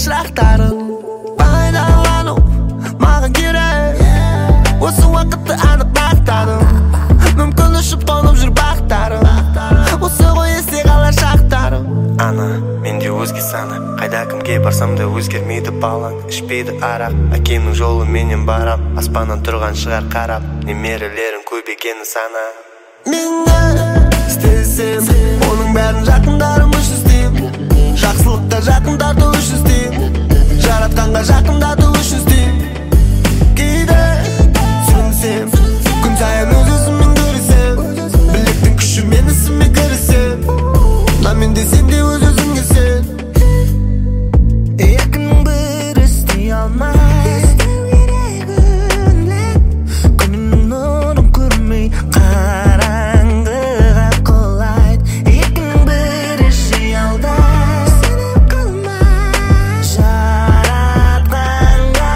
шырақтарың пайдалану маған керек. Осы уақытты анық бақтадым, мүмкін ұшып қонып жүр бақтарым. Осы ғой есте қалар шақтарым. Ана, менде өзге саны, қайда кімге барсам да өзгермейді балаң. Ішпейді арақ, әкемнің жолы менен барам. Аспаннан тұрған шығар қарап, немерелерің көбейгені сана. Мені істесем, оның бәрін жақындарым үшін істейм. Жақсылыққа жақындату үшін істейм, жаратқанға жақындату үшін істейм. Кейде сүрінсем, күн сайын өз-өзіммен көрісем, білектің күші мен ісіме кірісем. На мен десем де өз-өзіңе сен. Екінің бір істей алмай, күннің нұрын көрмей қараңғыға қолайды. Екінің бірі жей алдай, сеніп қалмай, жаратқанға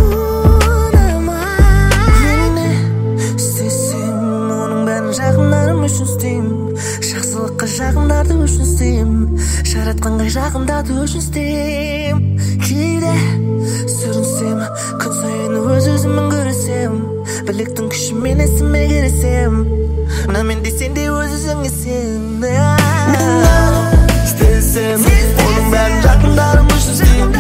ұнамай. Мені істесем, оның бәрін жақындарым үшін істейм, жақсылыққа жақындату үшін істейм, жаратқанға жақындату үшін істейм. Кейде сүрінсем, күн сайын өз-өзіммен көрісем, білектің күшімен есіме кірісем. Мына мен десем де өз-өзіңе сен. Істесем, оның бәрін жақындарым үшін істейм,